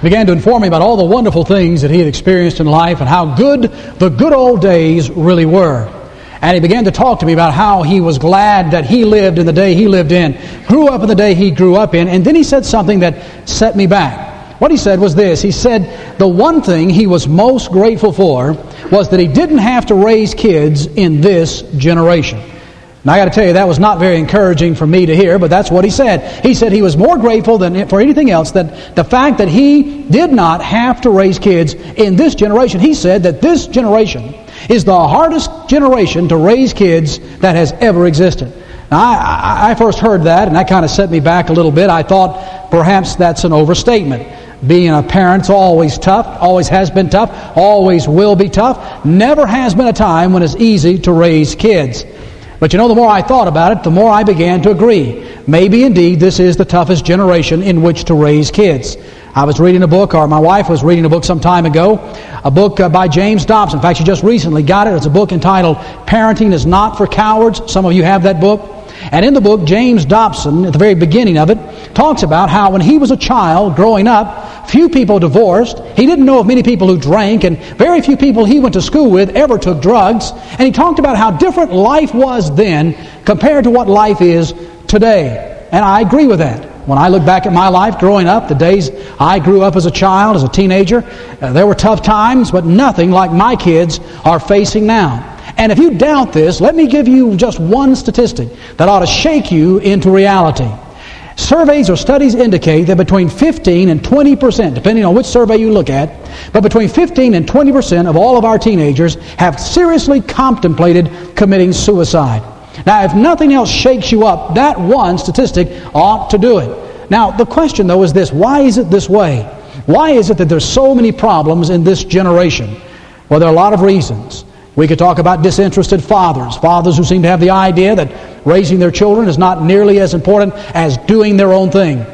began to inform me about all the wonderful things that he had experienced in life and how good the good old days really were. And he began to talk to me about how he was glad that he lived in the day he lived in, grew up in the day he grew up in, and then he said something that set me back. What he said was this. He said the one thing he was most grateful for was that he didn't have to raise kids in this generation. Now I got to tell you, that was not very encouraging for me to hear, but that's what he said. He said he was more grateful than for anything else that the fact that he did not have to raise kids in this generation. He said that this generation is the hardest generation to raise kids that has ever existed. Now I first heard that, and that kind of set me back a little bit. I thought perhaps that's an overstatement. Being a parent's always tough, always has been tough, always will be tough. Never has been a time when it's easy to raise kids. But you know, the more I thought about it, the more I began to agree. Maybe indeed this is the toughest generation in which to raise kids. I was reading a book, or my wife was reading a book some time ago, a book by James Dobson. In fact, she just recently got it. It's a book entitled Parenting is Not for Cowards. Some of you have that book. And in the book, James Dobson, at the very beginning of it, talks about how when he was a child growing up, few people divorced. He didn't know of many people who drank, and very few people he went to school with ever took drugs. And he talked about how different life was then compared to what life is today. And I agree with that. When I look back at my life growing up, the days I grew up as a child, as a teenager, there were tough times, but nothing like my kids are facing now. And if you doubt this, let me give you just one statistic that ought to shake you into reality. Surveys or studies indicate that between 15 and 20%, depending on which survey you look at, but between 15 and 20% of all of our teenagers have seriously contemplated committing suicide. Now, if nothing else shakes you up, that one statistic ought to do it. Now, the question, though, is this. Why is it this way? Why is it that there's so many problems in this generation? Well, there are a lot of reasons. We could talk about disinterested fathers who seem to have the idea that raising their children is not nearly as important as doing their own thing.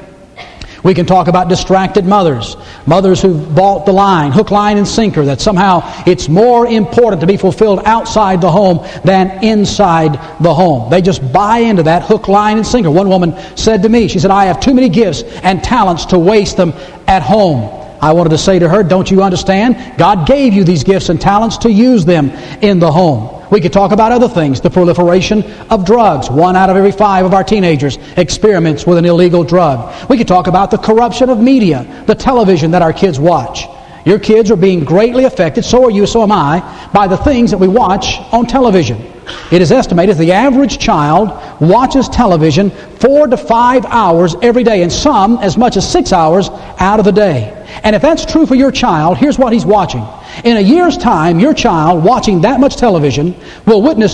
We can talk about distracted mothers who've bought the line, hook, line, and sinker, that somehow it's more important to be fulfilled outside the home than inside the home. They just buy into that hook, line, and sinker. One woman said to me, she said, I have too many gifts and talents to waste them at home. I wanted to say to her, don't you understand? God gave you these gifts and talents to use them in the home. We could talk about other things. The proliferation of drugs. 1 out of every 5 of our teenagers experiments with an illegal drug. We could talk about the corruption of media, the television that our kids watch. Your kids are being greatly affected, so are you, so am I, by the things that we watch on television. It is estimated the average child watches television 4 to 5 hours every day, and some as much as 6 hours out of the day. And if that's true for your child, here's what he's watching. In a year's time, your child watching that much television will witness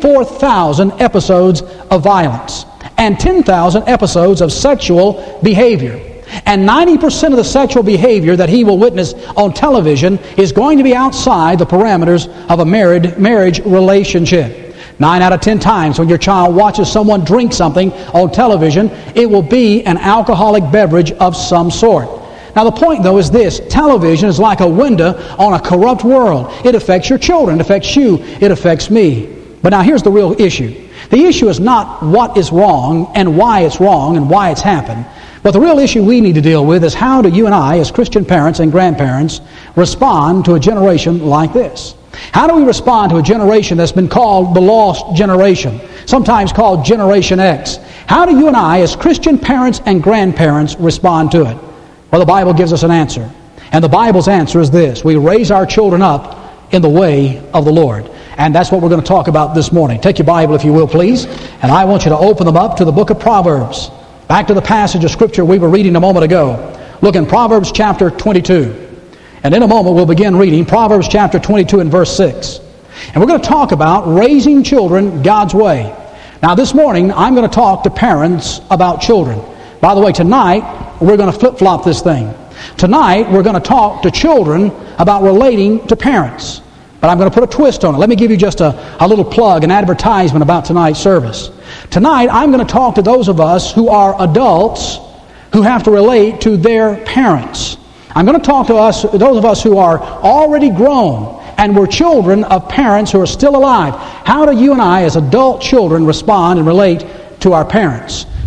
24,000 episodes of violence and 10,000 episodes of sexual behavior. And 90% of the sexual behavior that he will witness on television is going to be outside the parameters of a marriage relationship. 9 out of 10 times when your child watches someone drink something on television, it will be an alcoholic beverage of some sort. Now the point, though, is this. Television is like a window on a corrupt world. It affects your children. It affects you. It affects me. But now here's the real issue. The issue is not what is wrong and why it's happened. But the real issue we need to deal with is how do you and I, as Christian parents and grandparents, respond to a generation like this? How do we respond to a generation that's been called the lost generation, sometimes called Generation X? How do you and I, as Christian parents and grandparents, respond to it? Well, the Bible gives us an answer. And the Bible's answer is this. We raise our children up in the way of the Lord. And that's what we're going to talk about this morning. Take your Bible, if you will, please. And I want you to open them up to the book of Proverbs. Back to the passage of Scripture we were reading a moment ago. Look in Proverbs chapter 22. And in a moment we'll begin reading Proverbs chapter 22 and verse 6. And we're going to talk about raising children God's way. Now this morning I'm going to talk to parents about children. By the way, tonight we're going to flip-flop this thing. Tonight we're going to talk to children about relating to parents. But I'm going to put a twist on it. Let me give you just a little plug, an advertisement about tonight's service. Tonight, I'm going to talk to those of us who are adults who have to relate to their parents. I'm going to talk to those of us who are already grown and were children of parents who are still alive. How do you and I, as adult children, respond and relate to our parents?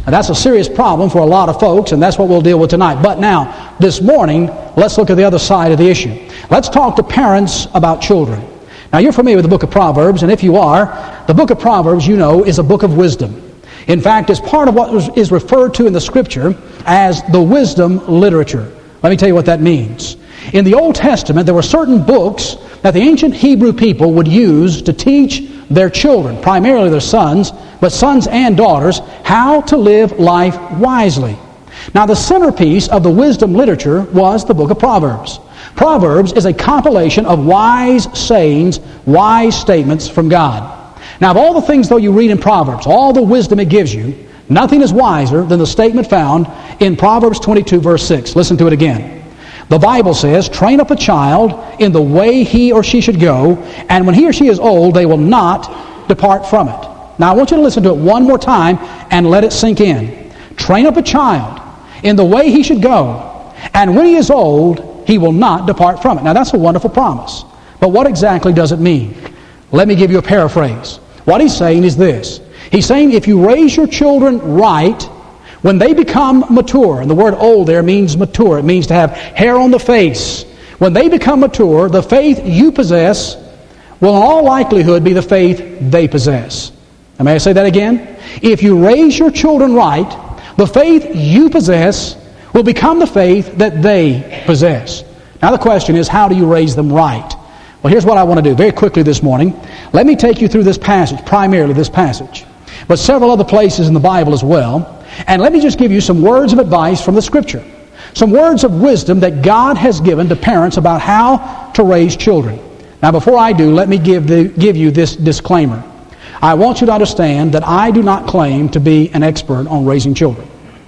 Now, that's a serious problem for a lot of folks, and that's what we'll deal with tonight. But now, this morning, let's look at the other side of the issue. Let's talk to parents about children. Now, you're familiar with the book of Proverbs, and if you are, the book of Proverbs, you know, is a book of wisdom. In fact, it's part of what is referred to in the Scripture as the wisdom literature. Let me tell you what that means. In the Old Testament, there were certain books that the ancient Hebrew people would use to teach their children, primarily their sons, but sons and daughters, how to live life wisely. Now, the centerpiece of the wisdom literature was the book of Proverbs. Proverbs is a compilation of wise sayings, wise statements from God. Now, of all the things, though, you read in Proverbs, all the wisdom it gives you, nothing is wiser than the statement found in Proverbs 22, verse 6. Listen to it again. The Bible says, "Train up a child in the way he or she should go, and when he or she is old, they will not depart from it." Now, I want you to listen to it one more time and let it sink in. Train up a child in the way he should go, and when he is old, he will not depart from it. Now, that's a wonderful promise. But what exactly does it mean? Let me give you a paraphrase. What he's saying is this. He's saying if you raise your children right, when they become mature, and the word old there means mature, it means to have hair on the face. When they become mature, the faith you possess will in all likelihood be the faith they possess. Now, may I say that again? If you raise your children right, the faith you possess will become the faith that they possess. Now the question is, how do you raise them right? Well, here's what I want to do very quickly this morning. Let me take you through this passage, primarily this passage, but several other places in the Bible as well. And let me just give you some words of advice from the Scripture. Some words of wisdom that God has given to parents about how to raise children. Now before I do, let me give you this disclaimer. I want you to understand that I do not claim to be an expert on raising children.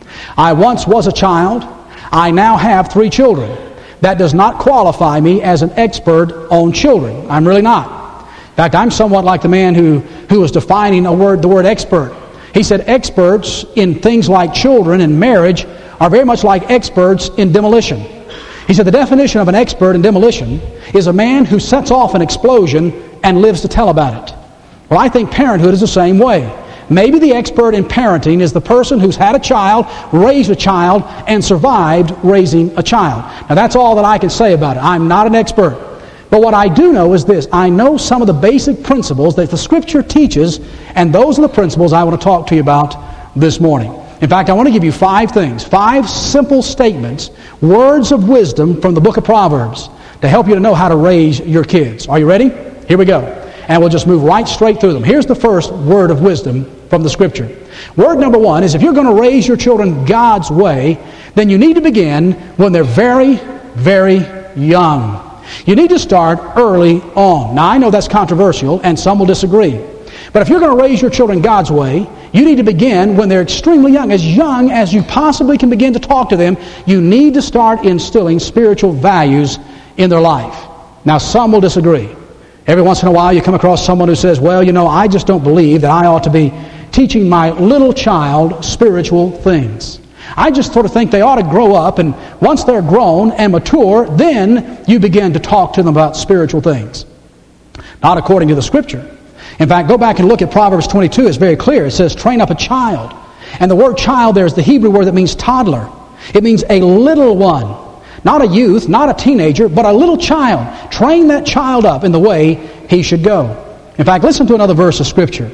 I once was a child. I now have 3 children. That does not qualify me as an expert on children. I'm really not. In fact, I'm somewhat like the man who was defining the word expert. He said experts in things like children and marriage are very much like experts in demolition. He said the definition of an expert in demolition is a man who sets off an explosion and lives to tell about it. Well, I think parenthood is the same way. Maybe the expert in parenting is the person who's had a child, raised a child, and survived raising a child. Now, that's all that I can say about it. I'm not an expert. But what I do know is this. I know some of the basic principles that the Scripture teaches, and those are the principles I want to talk to you about this morning. In fact, I want to give you 5 things, 5 simple statements, words of wisdom from the book of Proverbs to help you to know how to raise your kids. Are you ready? Here we go. And we'll just move right straight through them. Here's the first word of wisdom from the Scripture. Word number 1 is if you're going to raise your children God's way, then you need to begin when they're very, very young. You need to start early on. Now, I know that's controversial, and some will disagree. But if you're going to raise your children God's way, you need to begin when they're extremely young as you possibly can begin to talk to them. You need to start instilling spiritual values in their life. Now, some will disagree. Every once in a while you come across someone who says, well, you know, I just don't believe that I ought to be teaching my little child spiritual things. I just sort of think they ought to grow up, and once they're grown and mature, then you begin to talk to them about spiritual things. Not according to the Scripture. In fact, go back and look at Proverbs 22. It's very clear. It says, train up a child. And the word child there is the Hebrew word that means toddler. It means a little one. Not a youth, not a teenager, but a little child. Train that child up in the way he should go. In fact, listen to another verse of Scripture.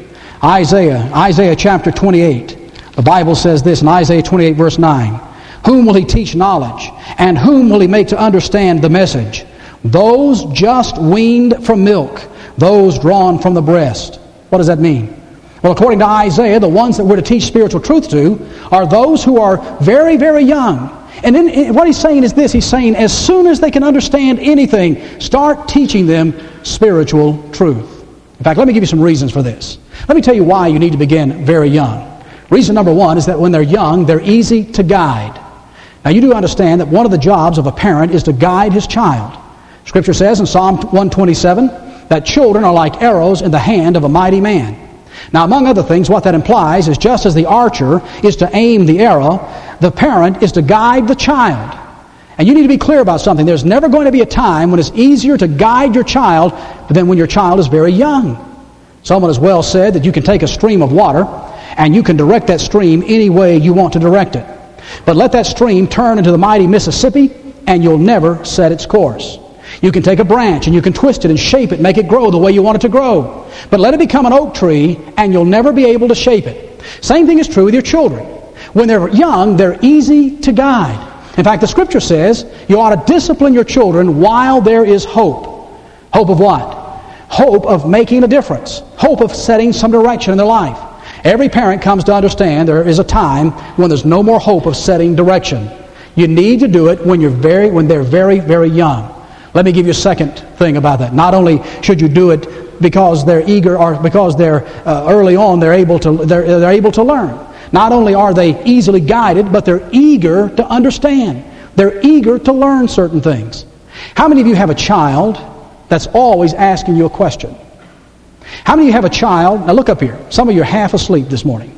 Isaiah chapter 28. The Bible says this in Isaiah 28 verse 9. Whom will he teach knowledge? And whom will he make to understand the message? Those just weaned from milk, those drawn from the breast. What does that mean? Well, according to Isaiah, the ones that we're to teach spiritual truth to are those who are very, very young. And then what he's saying is this. He's saying as soon as they can understand anything, start teaching them spiritual truth. In fact, let me give you some reasons for this. Let me tell you why you need to begin very young. Reason number 1 is that when they're young, they're easy to guide. Now, you do understand that one of the jobs of a parent is to guide his child. Scripture says in Psalm 127 that children are like arrows in the hand of a mighty man. Now, among other things, what that implies is just as the archer is to aim the arrow, the parent is to guide the child. And you need to be clear about something. There's never going to be a time when it's easier to guide your child than when your child is very young. Someone has well said that you can take a stream of water and you can direct that stream any way you want to direct it. But let that stream turn into the mighty Mississippi, and you'll never set its course. You can take a branch and you can twist it and shape it, make it grow the way you want it to grow. But let it become an oak tree, and you'll never be able to shape it. Same thing is true with your children. When they're young, they're easy to guide. In fact, the Scripture says you ought to discipline your children while there is hope. Hope of what? Hope of making a difference. Hope of setting some direction in their life. Every parent comes to understand there is a time when there's no more hope of setting direction. You need to do it when they're very, very young. Let me give you a second thing about that. Not only should you do it because they're eager or because they're early on they're able to learn. Not only are they easily guided, but they're eager to understand. They're eager to learn certain things. How many of you have a child that's always asking you a question? How many of you have a child? Now look up here. Some of you are half asleep this morning.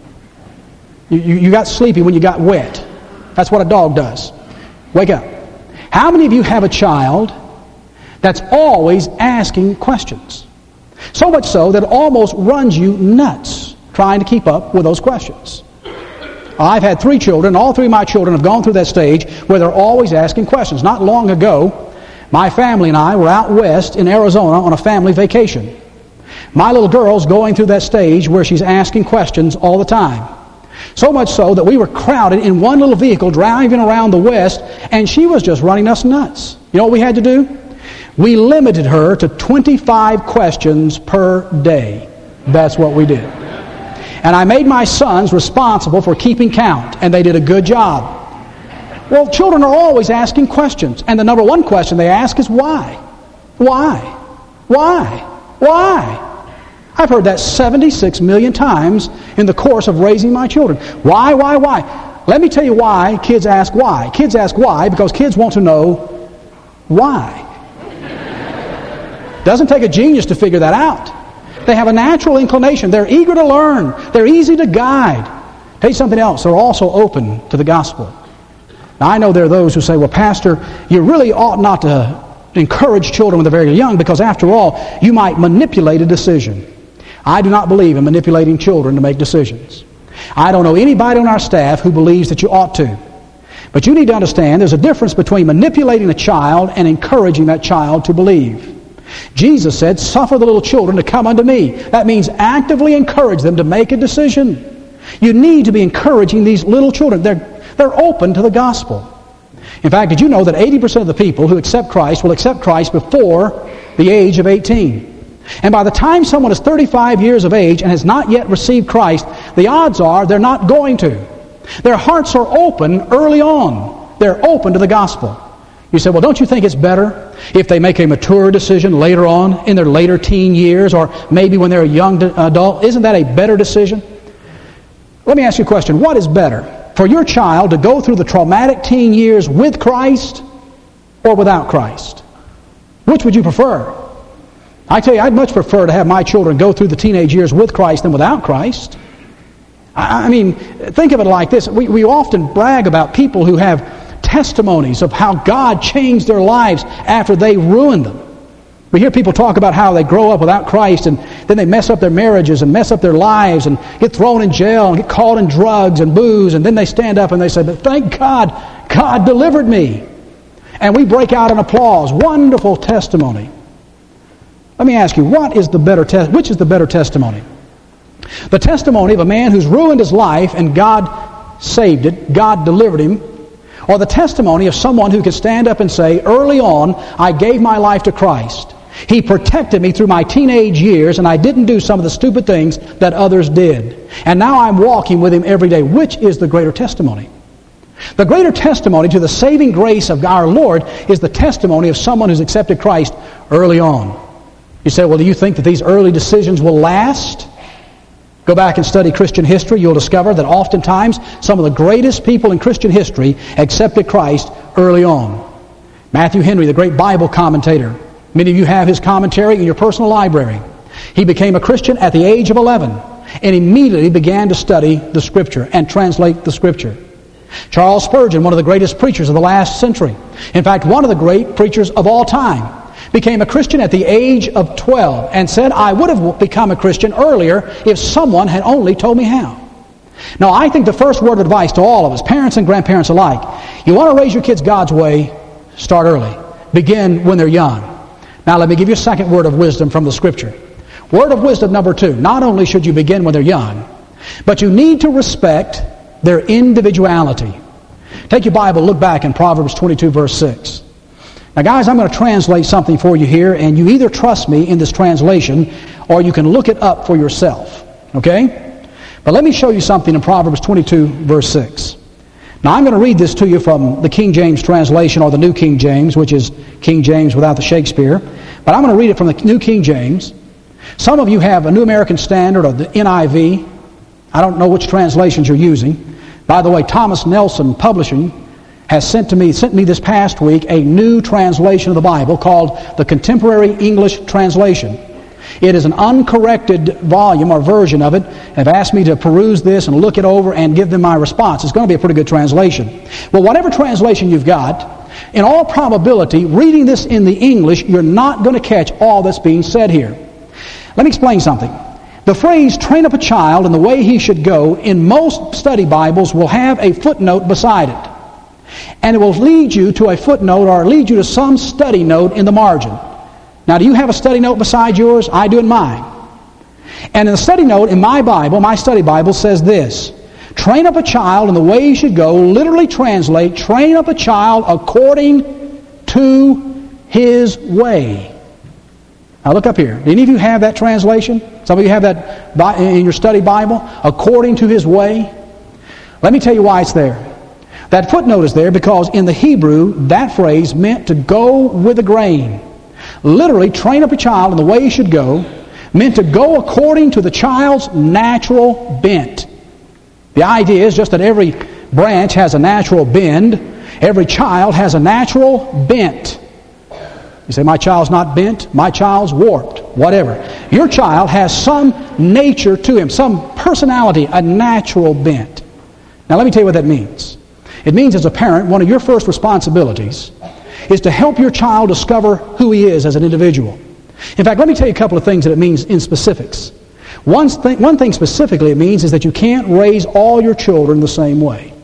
You got sleepy when you got wet. That's what a dog does. Wake up. How many of you have a child that's always asking questions? So much so that it almost runs you nuts trying to keep up with those questions. I've had 3 children. All 3 of my children have gone through that stage where they're always asking questions. Not long ago, my family and I were out west in Arizona on a family vacation. My little girl's going through that stage where she's asking questions all the time. So much so that we were crowded in one little vehicle driving around the west, and she was just running us nuts. You know what we had to do? We limited her to 25 questions per day. That's what we did. And I made my sons responsible for keeping count, and they did a good job. Well, children are always asking questions, and the number one question they ask is why? Why? Why? Why? I've heard that 76 million times in the course of raising my children. Why, why, why? Let me tell you why kids ask why. Kids ask why because kids want to know why. Doesn't take a genius to figure that out. They have a natural inclination. They're eager to learn. They're easy to guide. Tell you something else. They're also open to the gospel. Now, I know there are those who say, well, Pastor, you really ought not to encourage children when they're very young because, after all, you might manipulate a decision. I do not believe in manipulating children to make decisions. I don't know anybody on our staff who believes that you ought to. But you need to understand there's a difference between manipulating a child and encouraging that child to believe. Jesus said, suffer the little children to come unto me. That means actively encourage them to make a decision. You need to be encouraging these little children. They're open to the gospel. In fact, did you know that 80% of the people who accept Christ will accept Christ before the age of 18? And by the time someone is 35 years of age and has not yet received Christ, the odds are they're not going to. Their hearts are open early on. They're open to the gospel. You say, well, don't you think it's better if they make a mature decision later on in their later teen years or maybe when they're a young adult? Isn't that a better decision? Let me ask you a question. What is better? For your child to go through the traumatic teen years with Christ or without Christ? Which would you prefer? I tell you, I'd much prefer to have my children go through the teenage years with Christ than without Christ. I mean, think of it like this. We often brag about people who have testimonies of how God changed their lives after they ruined them. We hear people talk about how they grow up without Christ and then they mess up their marriages and mess up their lives and get thrown in jail and get caught in drugs and booze, and then they stand up and they say, but thank God, God delivered me. And we break out in applause. Wonderful testimony. Let me ask you, which is the better testimony? The testimony of a man who's ruined his life and God saved it, God delivered him, or the testimony of someone who could stand up and say, early on, I gave my life to Christ. He protected me through my teenage years, and I didn't do some of the stupid things that others did. And now I'm walking with Him every day. Which is the greater testimony? The greater testimony to the saving grace of our Lord is the testimony of someone who's accepted Christ early on. You say, well, do you think that these early decisions will last? Go back and study Christian history. You'll discover that oftentimes some of the greatest people in Christian history accepted Christ early on. Matthew Henry, the great Bible commentator. Many of you have his commentary in your personal library. He became a Christian at the age of 11 and immediately began to study the Scripture and translate the Scripture. Charles Spurgeon, one of the greatest preachers of the last century, in fact, one of the great preachers of all time, became a Christian at the age of 12 and said, I would have become a Christian earlier if someone had only told me how. Now, I think the first word of advice to all of us, parents and grandparents alike, you want to raise your kids God's way, start early. Begin when they're young. Now, let me give you a second word of wisdom from the Scripture. Word of wisdom number 2. Not only should you begin when they're young, but you need to respect their individuality. Take your Bible, look back in Proverbs 22, verse 6. Now, guys, I'm going to translate something for you here, and you either trust me in this translation, or you can look it up for yourself. Okay? But let me show you something in Proverbs 22, verse 6. Now, I'm going to read this to you from the King James translation, or the New King James, which is King James without the Shakespeare. But I'm going to read it from the New King James. Some of you have a New American Standard or the NIV. I don't know which translations you're using. By the way, Thomas Nelson Publishing has sent me this past week a new translation of the Bible called the Contemporary English Translation. It is an uncorrected volume or version of it. They've asked me to peruse this and look it over and give them my response. It's going to be a pretty good translation. Well, whatever translation you've got, in all probability, reading this in the English, you're not going to catch all that's being said here. Let me explain something. The phrase, train up a child in the way he should go, in most study Bibles will have a footnote beside it. And it will lead you to a footnote or lead you to some study note in the margin. Now, do you have a study note beside yours? I do in mine. And in the study note in my Bible, my study Bible says this: train up a child in the way he should go, literally translate, train up a child according to his way. Now look up here. Do any of you have that translation? Some of you have that in your study Bible? According to his way. Let me tell you why it's there. That footnote is there because in the Hebrew, that phrase meant to go with the grain. Literally, train up a child in the way he should go, meant to go according to the child's natural bent. The idea is just that every branch has a natural bend. Every child has a natural bent. You say, my child's not bent, my child's warped, whatever. Your child has some nature to him, some personality, a natural bent. Now let me tell you what that means. It means as a parent, one of your first responsibilities is to help your child discover who he is as an individual. In fact, let me tell you a couple of things that it means in specifics. One thing specifically it means is that you can't raise all your children the same way.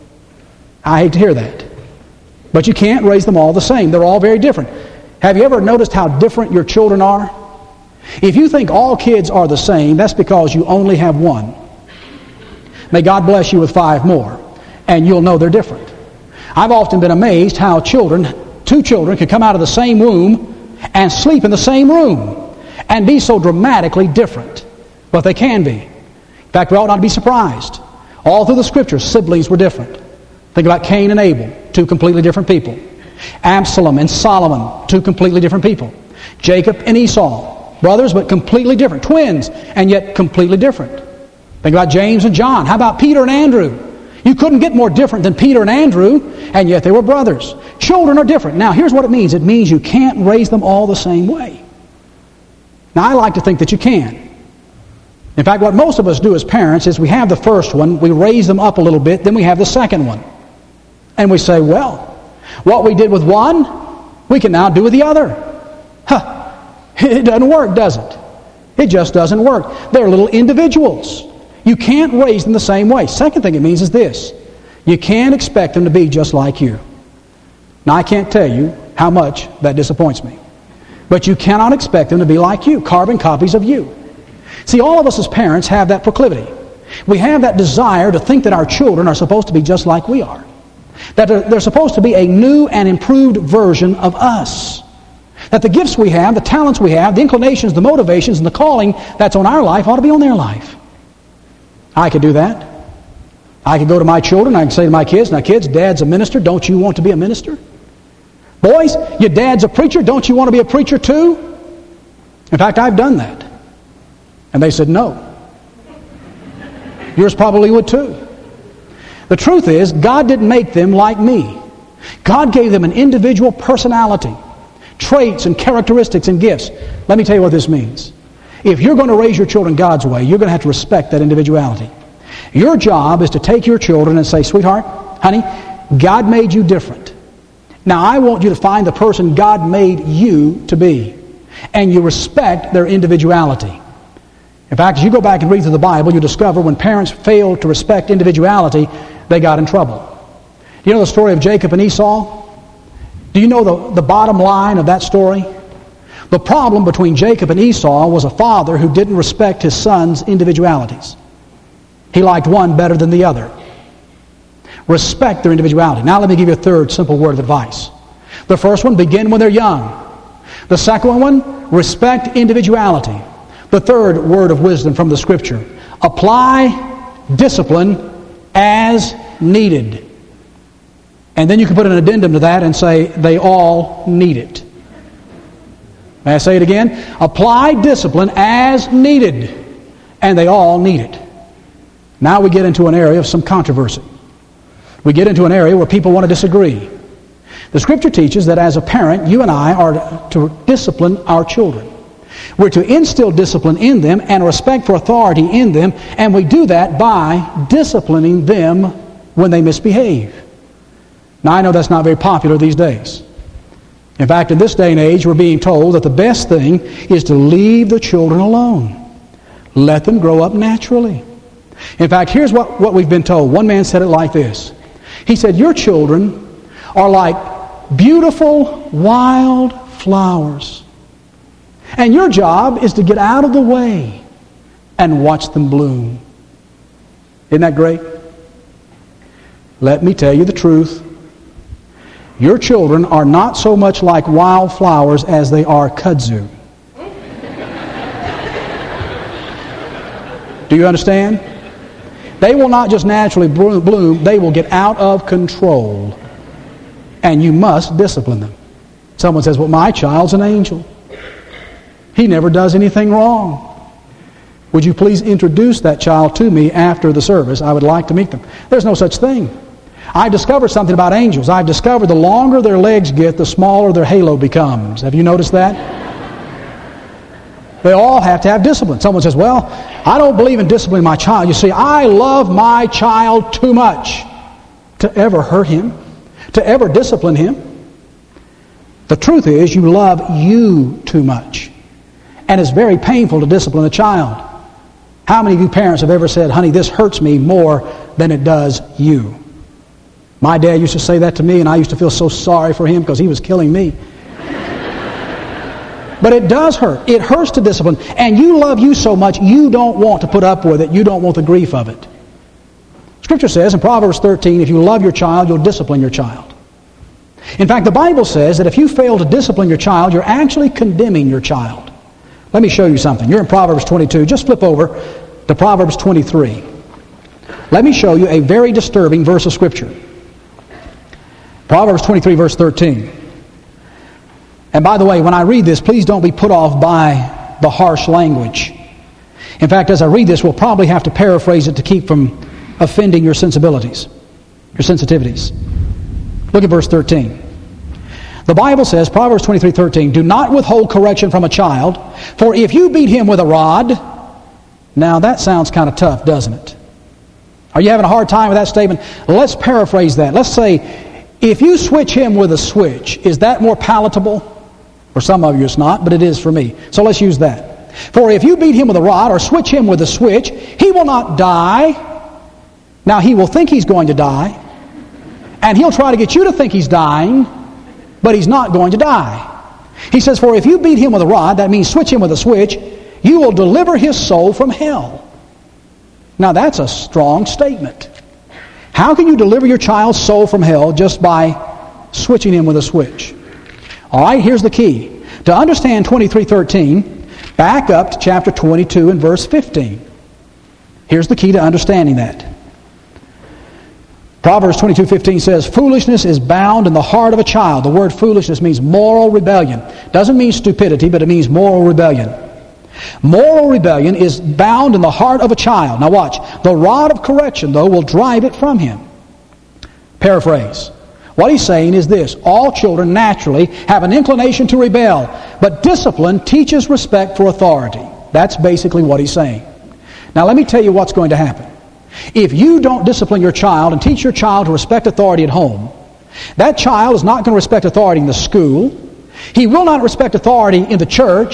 I hate to hear that. But you can't raise them all the same. They're all very different. Have you ever noticed how different your children are? If you think all kids are the same, that's because you only have one. May God bless you with 5 more, and you'll know they're different. I've often been amazed how two children can come out of the same womb and sleep in the same room and be so dramatically different. But they can be. In fact, we ought not to be surprised. All through the Scriptures, siblings were different. Think about Cain and Abel, 2 completely different people. Absalom and Solomon, 2 completely different people. Jacob and Esau, brothers but completely different. Twins, and yet completely different. Think about James and John. How about Peter and Andrew? You couldn't get more different than Peter and Andrew, and yet they were brothers. Children are different. Now, here's what it means. It means you can't raise them all the same way. Now, I like to think that you can. In fact, what most of us do as parents is we have the first one, we raise them up a little bit, then we have the second one. And we say, well, what we did with one, we can now do with the other. It doesn't work, does it? It just doesn't work. They're little individuals. You can't raise them the same way. Second thing it means is this: you can't expect them to be just like you. Now, I can't tell you how much that disappoints me. But you cannot expect them to be like you, carbon copies of you. See, all of us as parents have that proclivity. We have that desire to think that our children are supposed to be just like we are. That they're supposed to be a new and improved version of us. That the gifts we have, the talents we have, the inclinations, the motivations, and the calling that's on our life ought to be on their life. I could do that. I could go to my children, I can say to my kids, now kids, Dad's a minister, don't you want to be a minister? Boys, your dad's a preacher, don't you want to be a preacher too? In fact, I've done that. And they said no. Yours probably would too. The truth is, God didn't make them like me. God gave them an individual personality, traits and characteristics and gifts. Let me tell you what this means. If you're going to raise your children God's way, you're going to have to respect that individuality. Your job is to take your children and say, sweetheart, honey, God made you different. Now I want you to find the person God made you to be. And you respect their individuality. In fact, as you go back and read through the Bible, you discover when parents failed to respect individuality, they got in trouble. You know the story of Jacob and Esau? Do you know the bottom line of that story? The problem between Jacob and Esau was a father who didn't respect his sons' individualities. He liked one better than the other. Respect their individuality. Now let me give you a third simple word of advice. The first one, begin when they're young. The second one, respect individuality. The third word of wisdom from the Scripture, apply discipline as needed. And then you can put an addendum to that and say, they all need it. May I say it again? Apply discipline as needed. And they all need it. Now we get into an area of some controversy. We get into an area where people want to disagree. The Scripture teaches that as a parent, you and I are to discipline our children. We're to instill discipline in them and respect for authority in them, and we do that by disciplining them when they misbehave. Now, I know that's not very popular these days. In fact, in this day and age, we're being told that the best thing is to leave the children alone. Let them grow up naturally. In fact, here's what we've been told. One man said it like this. He said, your children are like beautiful wild flowers. And your job is to get out of the way and watch them bloom. Isn't that great? Let me tell you the truth. Your children are not so much like wildflowers as they are kudzu. Do you understand? They will not just naturally bloom, they will get out of control. And you must discipline them. Someone says, well, my child's an angel. He never does anything wrong. Would you please introduce that child to me after the service? I would like to meet them. There's no such thing. I discovered something about angels. I've discovered the longer their legs get, the smaller their halo becomes. Have you noticed that? They all have to have discipline. Someone says, well, I don't believe in disciplining my child. You see, I love my child too much to ever hurt him, to ever discipline him. The truth is, you love you too much. And it's very painful to discipline a child. How many of you parents have ever said, honey, this hurts me more than it does you? My dad used to say that to me, and I used to feel so sorry for him because he was killing me. But it does hurt. It hurts to discipline. And you love you so much, you don't want to put up with it. You don't want the grief of it. Scripture says in Proverbs 13, if you love your child, you'll discipline your child. In fact, the Bible says that if you fail to discipline your child, you're actually condemning your child. Let me show you something. You're in Proverbs 22. Just flip over to Proverbs 23. Let me show you a very disturbing verse of Scripture. Proverbs 23, verse 13. And by the way, when I read this, please don't be put off by the harsh language. In fact, as I read this, we'll probably have to paraphrase it to keep from offending your sensibilities, your sensitivities. Look at verse 13. The Bible says, Proverbs 23:13, do not withhold correction from a child, for if you beat him with a rod... Now that sounds kind of tough, doesn't it? Are you having a hard time with that statement? Let's paraphrase that. Let's say, if you switch him with a switch, is that more palatable? For some of you it's not, but it is for me. So let's use that. For if you beat him with a rod or switch him with a switch, he will not die. Now he will think he's going to die, and he'll try to get you to think he's dying, but he's not going to die. He says, for if you beat him with a rod, that means switch him with a switch, you will deliver his soul from hell. Now that's a strong statement. How can you deliver your child's soul from hell just by switching him with a switch? All right, here's the key. To understand 23:13, back up to chapter 22 and verse 15. Here's the key to understanding that. Proverbs 22:15 says, foolishness is bound in the heart of a child. The word foolishness means moral rebellion. Doesn't mean stupidity, but it means moral rebellion. Moral rebellion is bound in the heart of a child. Now watch. The rod of correction, though, will drive it from him. Paraphrase. What he's saying is this. All children naturally have an inclination to rebel, but discipline teaches respect for authority. That's basically what he's saying. Now let me tell you what's going to happen. If you don't discipline your child and teach your child to respect authority at home, that child is not going to respect authority in the school. He will not respect authority in the church.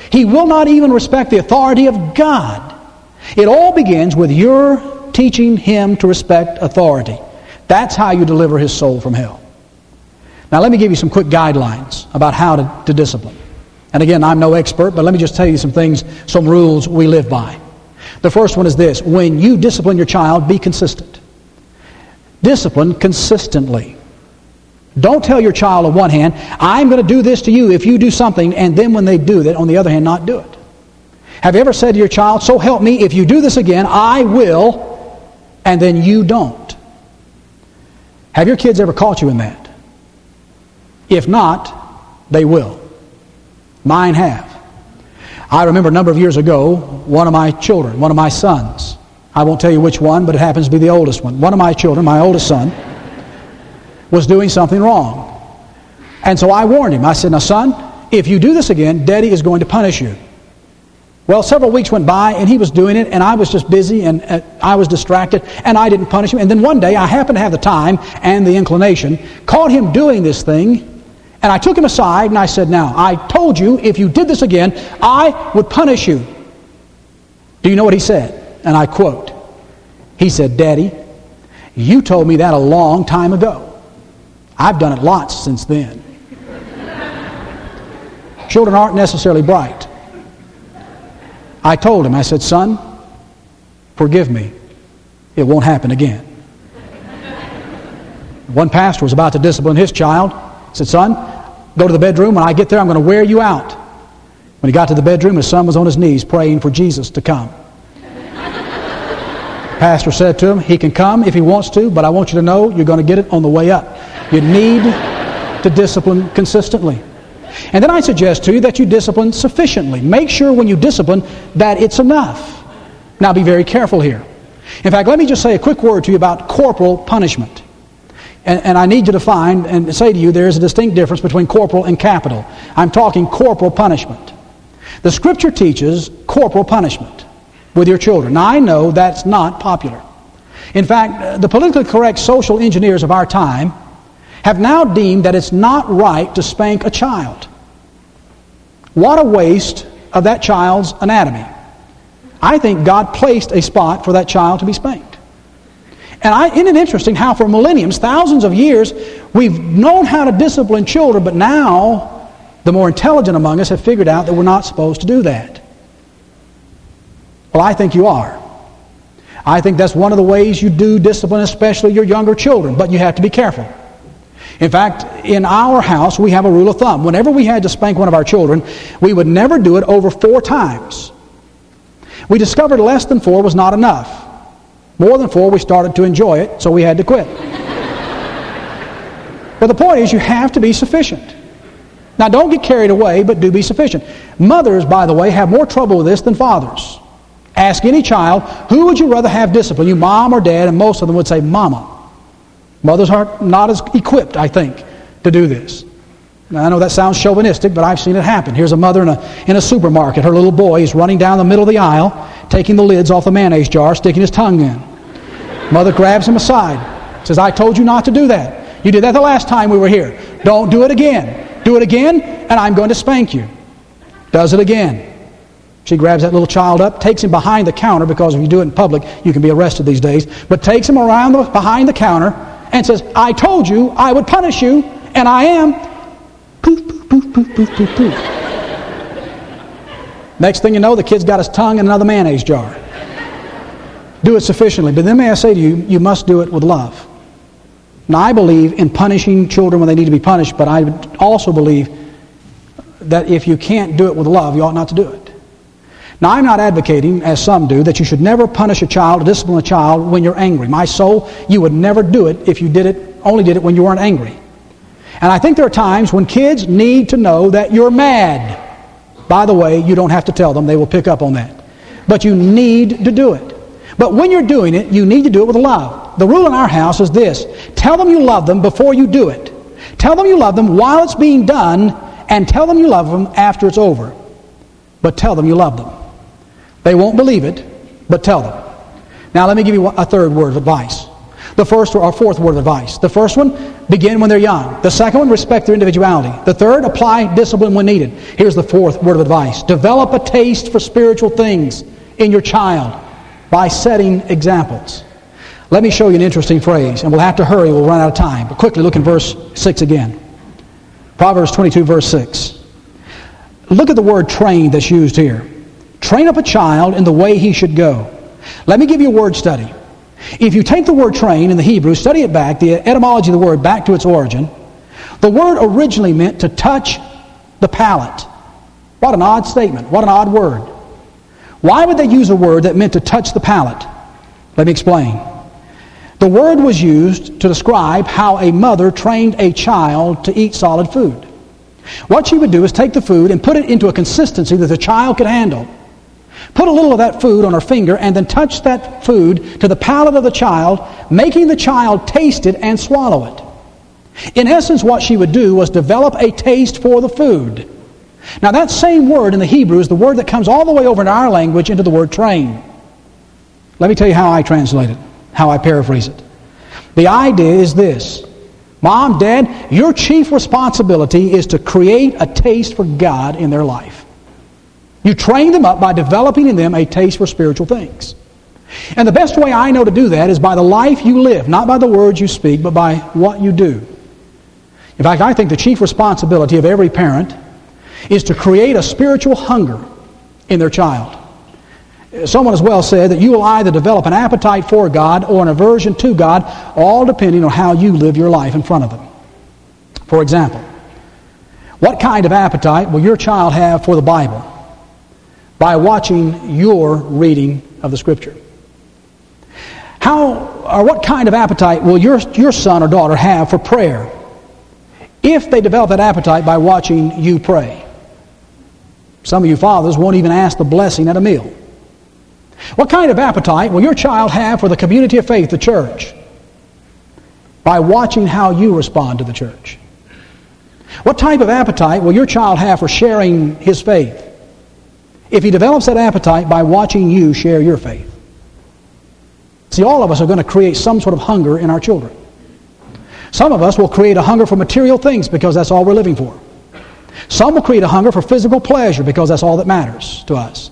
He will not even respect the authority of God. It all begins with your teaching him to respect authority. That's how you deliver his soul from hell. Now let me give you some quick guidelines about how to discipline. And again, I'm no expert, but let me just tell you some things, some rules we live by. The first one is this: when you discipline your child, be consistent. Discipline consistently. Don't tell your child on one hand, I'm going to do this to you if you do something, and then when they do that, on the other hand, not do it. Have you ever said to your child, so help me, if you do this again, I will, and then you don't? Have your kids ever caught you in that? If not, they will. Mine have. I remember a number of years ago, one of my children, one of my sons, I won't tell you which one, but it happens to be the oldest one. One of my children, my oldest son, was doing something wrong. And so I warned him. I said, now son, if you do this again, Daddy is going to punish you. Well, several weeks went by, and he was doing it, and I was just busy, and I was distracted, and I didn't punish him. And then one day, I happened to have the time and the inclination, caught him doing this thing, and I took him aside, and I said, now, I told you if you did this again, I would punish you. Do you know what he said? And I quote, he said, Daddy, you told me that a long time ago. I've done it lots since then. Children aren't necessarily bright. I told him, I said, son, forgive me. It won't happen again. One pastor was about to discipline his child. He said, son, go to the bedroom. When I get there, I'm going to wear you out. When he got to the bedroom, his son was on his knees praying for Jesus to come. The pastor said to him, he can come if he wants to, but I want you to know you're going to get it on the way up. You need to discipline consistently. And then I suggest to you that you discipline sufficiently. Make sure when you discipline that it's enough. Now be very careful here. In fact, let me just say a quick word to you about corporal punishment. And I need to define and say to you there is a distinct difference between corporal and capital. I'm talking corporal punishment. The Scripture teaches corporal punishment with your children. Now I know that's not popular. In fact, the politically correct social engineers of our time have now deemed that it's not right to spank a child. What a waste of that child's anatomy. I think God placed a spot for that child to be spanked. And isn't it interesting how for millenniums, thousands of years, we've known how to discipline children, but now the more intelligent among us have figured out that we're not supposed to do that. Well, I think you are. I think that's one of the ways you do discipline, especially your younger children, but you have to be careful. In fact, in our house, we have a rule of thumb. Whenever we had to spank one of our children, we would never do it over 4 times. We discovered less than 4 was not enough. More than 4, we started to enjoy it, so we had to quit. But the point is, you have to be sufficient. Now, don't get carried away, but do be sufficient. Mothers, by the way, have more trouble with this than fathers. Ask any child, who would you rather have discipline, you mom or dad? And most of them would say, mama. Mothers are not as equipped, I think, to do this. Now, I know that sounds chauvinistic, but I've seen it happen. Here's a mother in a supermarket. Her little boy is running down the middle of the aisle, taking the lids off the mayonnaise jar, sticking his tongue in. Mother grabs him aside, says, I told you not to do that. You did that the last time we were here. Don't do it again. Do it again, and I'm going to spank you. Does it again. She grabs that little child up, takes him behind the counter, because if you do it in public, you can be arrested these days, but takes him around behind the counter and says, I told you I would punish you, and I am. Poof, poof, poof, poof, poof, poof, poof. Next thing you know, the kid's got his tongue in another mayonnaise jar. Do it sufficiently. But then may I say to you, you must do it with love. Now, I believe in punishing children when they need to be punished, but I also believe that if you can't do it with love, you ought not to do it. Now, I'm not advocating, as some do, that you should never punish a child or discipline a child when you're angry. My soul, you would never do it if you only did it when you weren't angry. And I think there are times when kids need to know that you're mad. By the way, you don't have to tell them. They will pick up on that. But you need to do it. But when you're doing it, you need to do it with love. The rule in our house is this. Tell them you love them before you do it. Tell them you love them while it's being done, and tell them you love them after it's over. But tell them you love them. They won't believe it, but tell them. Now let me give you a third word of advice. The first or fourth word of advice. The first one, begin when they're young. The second one, respect their individuality. The third, apply discipline when needed. Here's the fourth word of advice. Develop a taste for spiritual things in your child by setting examples. Let me show you an interesting phrase, and we'll have to hurry, we'll run out of time. But quickly look in verse 6 again. Proverbs 22, verse 6. Look at the word train that's used here. Train up a child in the way he should go. Let me give you a word study. If you take the word train in the Hebrew, study it back, the etymology of the word back to its origin, the word originally meant to touch the palate. What an odd statement. What an odd word. Why would they use a word that meant to touch the palate? Let me explain. The word was used to describe how a mother trained a child to eat solid food. What she would do is take the food and put it into a consistency that the child could handle. Put a little of that food on her finger and then touch that food to the palate of the child, making the child taste it and swallow it. In essence, what she would do was develop a taste for the food. Now that same word in the Hebrew is the word that comes all the way over in our language into the word train. Let me tell you how I translate it, how I paraphrase it. The idea is this. Mom, Dad, your chief responsibility is to create a taste for God in their life. You train them up by developing in them a taste for spiritual things. And the best way I know to do that is by the life you live, not by the words you speak, but by what you do. In fact, I think the chief responsibility of every parent is to create a spiritual hunger in their child. Someone has well said that you will either develop an appetite for God or an aversion to God, all depending on how you live your life in front of them. For example, what kind of appetite will your child have for the Bible? By watching your reading of the Scripture. What kind of appetite will your son or daughter have for prayer if they develop that appetite by watching you pray? Some of you fathers won't even ask the blessing at a meal. What kind of appetite will your child have for the community of faith, the church? By watching how you respond to the church. What type of appetite will your child have for sharing his faith if he develops that appetite by watching you share your faith? See, all of us are going to create some sort of hunger in our children. Some of us will create a hunger for material things because that's all we're living for. Some will create a hunger for physical pleasure because that's all that matters to us.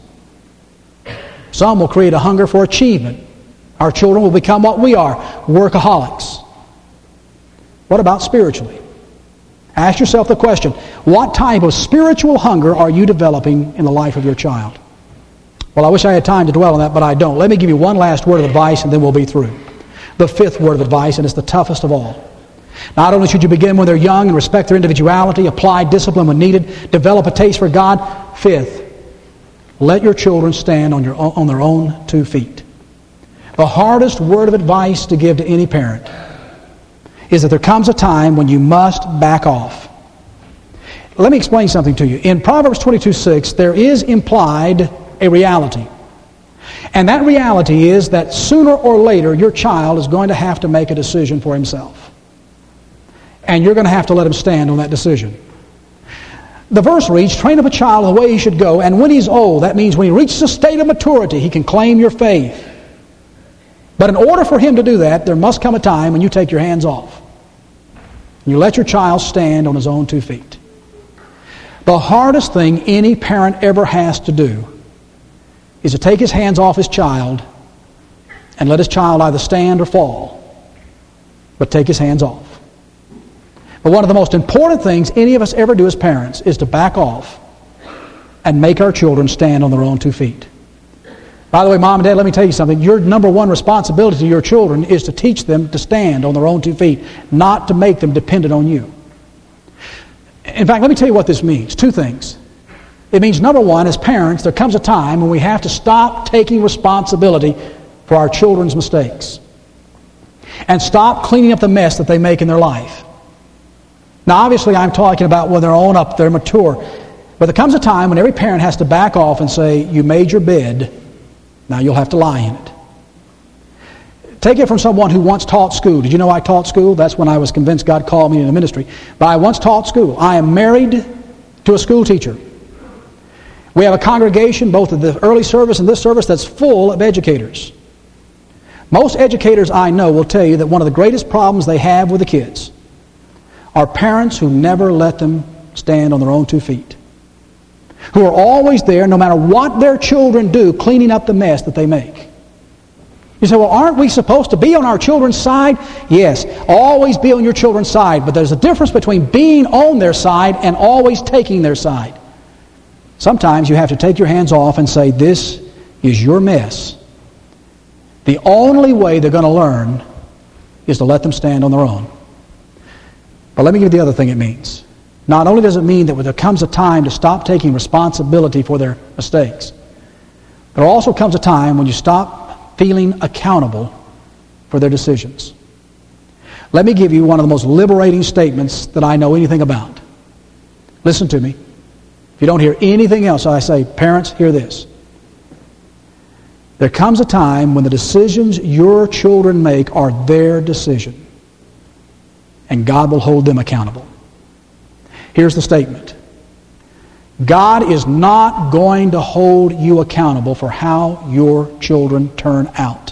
Some will create a hunger for achievement. Our children will become what we are, workaholics. What about spiritually? Ask yourself the question, what type of spiritual hunger are you developing in the life of your child? Well, I wish I had time to dwell on that, but I don't. Let me give you one last word of advice and then we'll be through. The fifth word of advice, and it's the toughest of all. Not only should you begin when they're young and respect their individuality, apply discipline when needed, develop a taste for God. Fifth, let your children stand on their own 2 feet. The hardest word of advice to give to any parent is that there comes a time when you must back off. Let me explain something to you. In Proverbs 22:6, there is implied a reality. And that reality is that sooner or later your child is going to have to make a decision for himself. And you're going to have to let him stand on that decision. The verse reads, train up a child in the way he should go, and when he's old, that means when he reaches a state of maturity, he can claim your faith. But in order for him to do that, there must come a time when you take your hands off. You let your child stand on his own 2 feet. The hardest thing any parent ever has to do is to take his hands off his child and let his child either stand or fall, but take his hands off. But one of the most important things any of us ever do as parents is to back off and make our children stand on their own 2 feet. By the way, Mom and Dad, let me tell you something. Your number one responsibility to your children is to teach them to stand on their own 2 feet, not to make them dependent on you. In fact, let me tell you what this means. 2 things. It means, number one, as parents, there comes a time when we have to stop taking responsibility for our children's mistakes and stop cleaning up the mess that they make in their life. Now, obviously, I'm talking about when they're own up, they're mature. But there comes a time when every parent has to back off and say, you made your bed, now you'll have to lie in it. Take it from someone who once taught school. Did you know I taught school? That's when I was convinced God called me into the ministry. But I once taught school. I am married to a school teacher. We have a congregation, both of the early service and this service, that's full of educators. Most educators I know will tell you that one of the greatest problems they have with the kids are parents who never let them stand on their own 2 feet, who are always there, no matter what their children do, cleaning up the mess that they make. You say, well, aren't we supposed to be on our children's side? Yes, always be on your children's side, but there's a difference between being on their side and always taking their side. Sometimes you have to take your hands off and say, this is your mess. The only way they're going to learn is to let them stand on their own. But let me give you the other thing it means. Not only does it mean that there comes a time to stop taking responsibility for their mistakes, but there also comes a time when you stop feeling accountable for their decisions. Let me give you one of the most liberating statements that I know anything about. Listen to me. If you don't hear anything else I say, parents, hear this. There comes a time when the decisions your children make are their decision, and God will hold them accountable. Here's the statement. God is not going to hold you accountable for how your children turn out.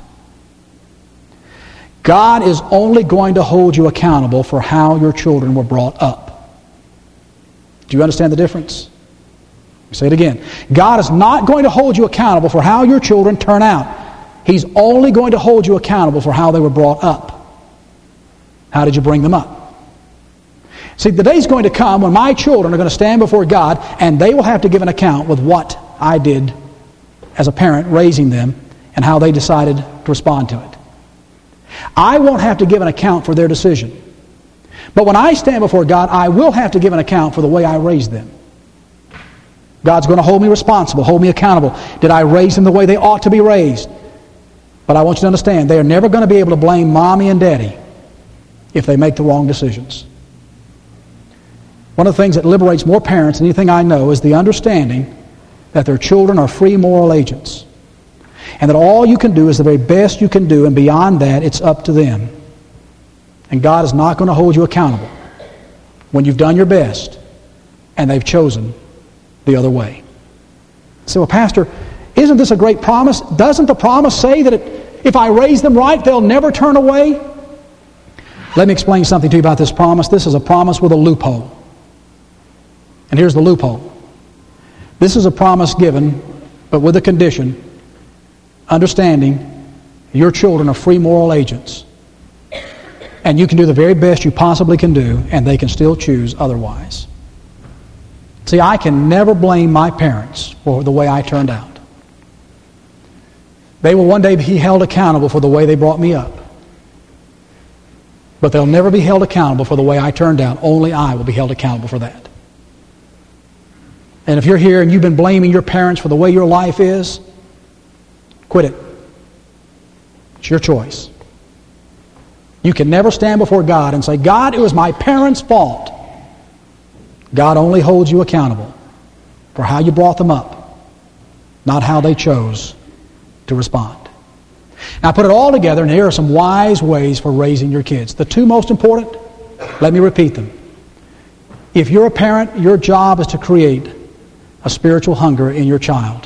God is only going to hold you accountable for how your children were brought up. Do you understand the difference? Say it again. God is not going to hold you accountable for how your children turn out. He's only going to hold you accountable for how they were brought up. How did you bring them up? See, the day's going to come when my children are going to stand before God and they will have to give an account with what I did as a parent raising them and how they decided to respond to it. I won't have to give an account for their decision. But when I stand before God, I will have to give an account for the way I raised them. God's going to hold me responsible, hold me accountable. Did I raise them the way they ought to be raised? But I want you to understand, they are never going to be able to blame mommy and daddy if they make the wrong decisions. One of the things that liberates more parents than anything I know is the understanding that their children are free moral agents. And that all you can do is the very best you can do, and beyond that, it's up to them. And God is not going to hold you accountable when you've done your best and they've chosen the other way. So, well, Pastor, isn't this a great promise? Doesn't the promise say that if I raise them right, they'll never turn away? Let me explain something to you about this promise. This is a promise with a loophole. And here's the loophole. This is a promise given, but with a condition, understanding your children are free moral agents. And you can do the very best you possibly can do, and they can still choose otherwise. See, I can never blame my parents for the way I turned out. They will one day be held accountable for the way they brought me up. But they'll never be held accountable for the way I turned out. Only I will be held accountable for that. And if you're here and you've been blaming your parents for the way your life is, quit it. It's your choice. You can never stand before God and say, God, it was my parents' fault. God only holds you accountable for how you brought them up, not how they chose to respond. Now, put it all together, and here are some wise ways for raising your kids. The two most important, let me repeat them. If you're a parent, your job is to create a spiritual hunger in your child.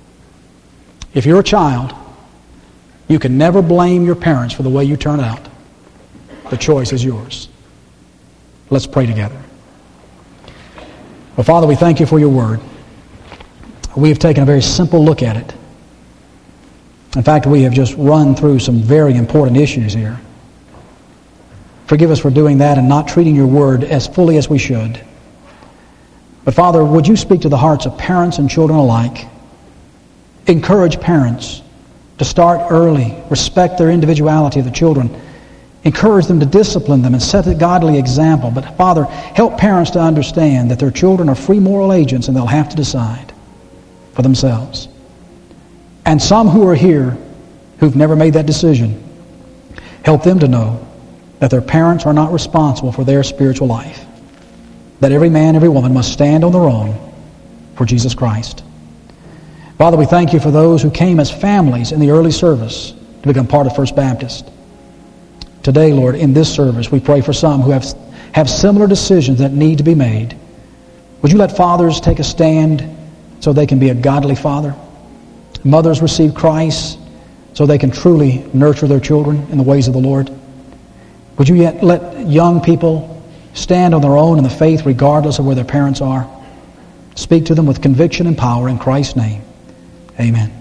If you're a child, you can never blame your parents for the way you turn out. The choice is yours. Let's pray together. Well, Father, we thank you for your word. We have taken a very simple look at it. In fact, we have just run through some very important issues here. Forgive us for doing that and not treating your word as fully as we should. But Father, would you speak to the hearts of parents and children alike? Encourage parents to start early, respect their individuality of the children, encourage them to discipline them and set a godly example. But Father, help parents to understand that their children are free moral agents and they'll have to decide for themselves. And some who are here who've never made that decision, help them to know that their parents are not responsible for their spiritual life. That every man, every woman must stand on their own for Jesus Christ. Father, we thank you for those who came as families in the early service to become part of First Baptist. Today, Lord, in this service, we pray for some who have similar decisions that need to be made. Would you let fathers take a stand so they can be a godly father? Mothers receive Christ so they can truly nurture their children in the ways of the Lord? Would you yet let young people stand on their own in the faith regardless of where their parents are? Speak to them with conviction and power in Christ's name. Amen.